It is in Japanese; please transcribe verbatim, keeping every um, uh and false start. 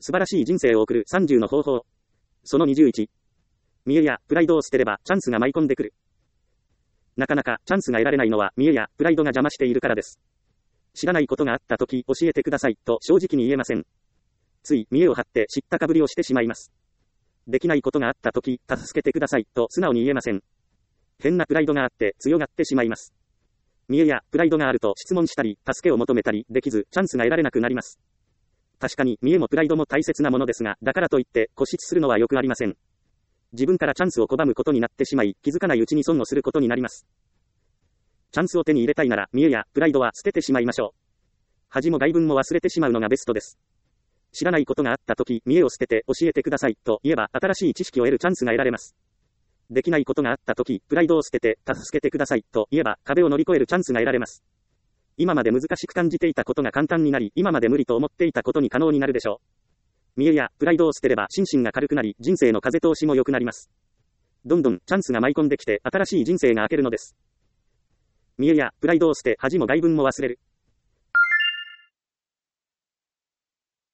素晴らしい人生を送るさんじゅうの方法。そのにじゅういち。見栄やプライドを捨てればチャンスが舞い込んでくる。なかなかチャンスが得られないのは見栄やプライドが邪魔しているからです。知らないことがあったとき教えてくださいと正直に言えません。つい見栄を張って知ったかぶりをしてしまいます。できないことがあったとき助けてくださいと素直に言えません。変なプライドがあって強がってしまいます。見栄やプライドがあると質問したり助けを求めたりできずチャンスが得られなくなります。確かに見栄もプライドも大切なものですが、だからといって固執するのはよくありません。自分からチャンスを拒むことになってしまい、気づかないうちに損をすることになります。チャンスを手に入れたいなら見栄やプライドは捨ててしまいましょう。恥も外聞も忘れてしまうのがベストです。知らないことがあったとき見栄を捨てて教えてくださいと言えば新しい知識を得るチャンスが得られます。できないことがあったときプライドを捨てて助けてくださいと言えば壁を乗り越えるチャンスが得られます。今まで難しく感じていたことが簡単になり、今まで無理と思っていたことに可能になるでしょう。見栄やプライドを捨てれば心身が軽くなり、人生の風通しも良くなります。どんどんチャンスが舞い込んできて新しい人生が明けるのです。見栄やプライドを捨て恥も外聞も忘れる。